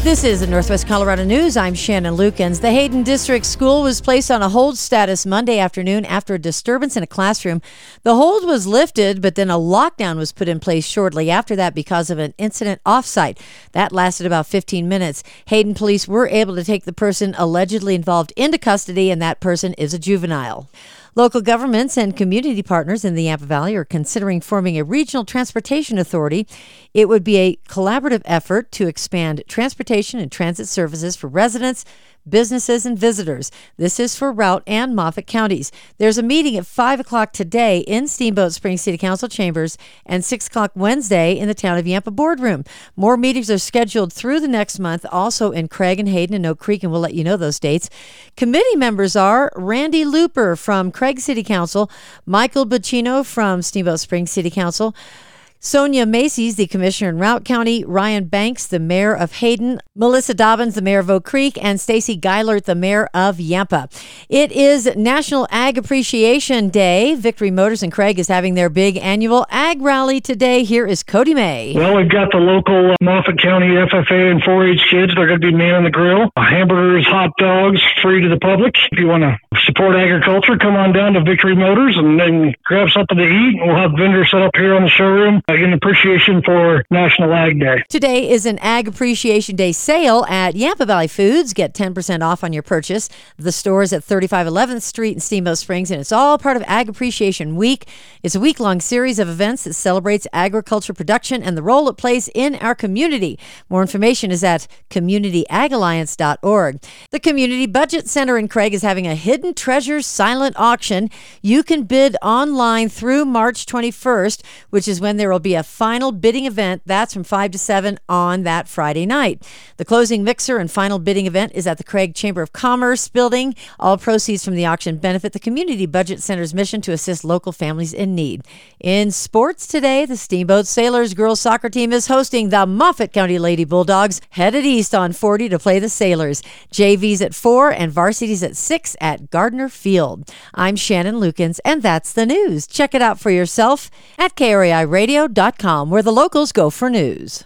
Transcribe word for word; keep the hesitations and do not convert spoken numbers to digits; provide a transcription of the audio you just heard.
This is the Northwest Colorado News. I'm Shannon Lukens. The Hayden District School was placed on a hold status Monday afternoon after a disturbance in a classroom. The hold was lifted, but then a lockdown was put in place shortly after that because of an incident off-site. That lasted about fifteen minutes. Hayden police were able to take the person allegedly involved into custody, and that person is a juvenile. Local governments and community partners in the Yampa Valley are considering forming a regional transportation authority. It would be a collaborative effort to expand transportation and transit services for residents, businesses, and visitors. This is for Routt and Moffat counties. There's a meeting at five o'clock today in Steamboat Springs City Council chambers and six o'clock Wednesday in the Town of Yampa boardroom. More meetings are scheduled through the next month, also in Craig and Hayden and Oak Creek, and we'll let you know those dates. Committee members are Randy Looper from Craig City Council, Michael Bacino from Steamboat Springs City Council, Sonia Macy's, the commissioner in Routt County, Ryan Banks, the mayor of Hayden, Melissa Dobbins, the mayor of Oak Creek, and Stacy Geilert, the mayor of Yampa. It is National Ag Appreciation Day. Victory Motors in Craig is having their big annual ag rally today. Here is Cody May. Well, we've got the local uh, Moffat County F F A and four H kids. They're going to be manning the grill. Hamburgers, hot dogs, free to the public. If you want to support agriculture, come on down to Victory Motors and then grab something to eat. We'll have vendors set up here on the showroom in appreciation for National Ag Day. Today is an Ag Appreciation Day sale at Yampa Valley Foods. Get ten percent off on your purchase. The store is at thirty-five eleventh Street in Steamboat Springs, and it's all part of Ag Appreciation Week. It's a week-long series of events that celebrates agriculture production and the role it plays in our community. More information is at community ag alliance dot org. The Community Budget Center in Craig is having a Hidden Treasures silent auction. You can bid online through March twenty-first, which is when there will be a final bidding event. That's from five to seven on that Friday night. The closing mixer and final bidding event is at the Craig Chamber of Commerce building. All proceeds from the auction benefit the Community Budget Center's mission to assist local families in need. In sports today, the Steamboat Sailors girls soccer team is hosting the Moffat County Lady Bulldogs, headed east on forty to play the Sailors. J V's at four and varsity's at six at Gardner Field. I'm Shannon Lukens, and that's the news. Check it out for yourself at K R A I radio dot com, where the locals go for news.